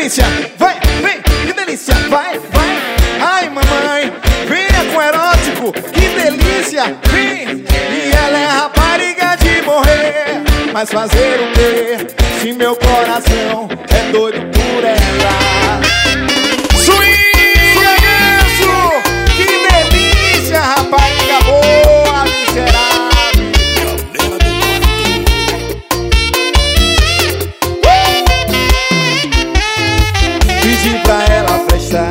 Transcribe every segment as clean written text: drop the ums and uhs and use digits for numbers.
delícia, vai, vem, que delícia, vai, vai. Ai, mamãe, venha com erótico, que delícia, vem. E ela é rapariga de morrer, mas fazer o quê? Se meu coração é doido por ela. Swinga, ganso, que delícia, rapariga boa, miserável. Pedi pra ela prestar,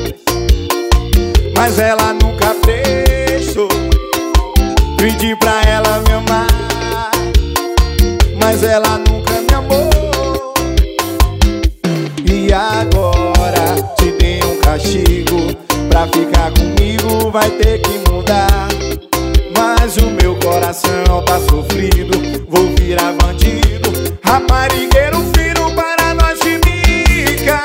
mas ela nunca prestou. Pedi pra ela me amar, mas ela nunca me amou. E agora te dei um castigo, pra ficar comigo vai ter que mudar. Mas o meu coração tá sofrido, vou virar bandido, raparigueiro fino para nós ficar.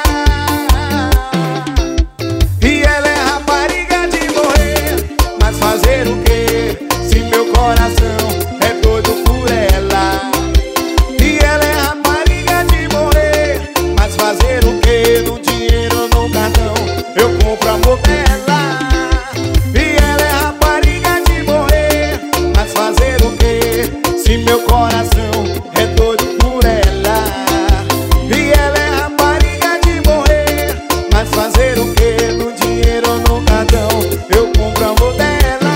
E ela é rapariga de morrer, mas fazer o quê? Se meu coração é doido por ela. E ela é rapariga de morrer, mas fazer o quê? No dinheiro, no cartão, eu compro amor dela. E ela é rapariga de morrer, mas fazer o quê? Se meu coração é doido por ela. E ela é rapariga de morrer, mas fazer o quê? No dinheiro, no cartão, eu compro amor dela.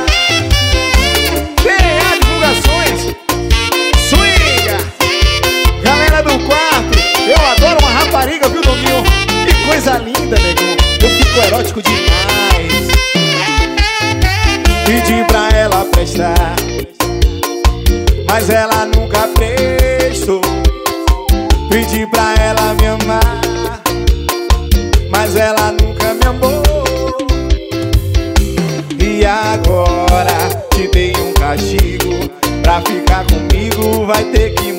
PA Divulgações, swinga. Galera do quarto, eu adoro uma rapariga, viu, Dominho? Que coisa linda, negão, eu fico erótico demais. Pedi pra ela prestar, mas ela nunca prestou. Pedi pra ela me amar, mas ela nunca me amou. E agora te dei um castigo, pra ficar comigo vai ter que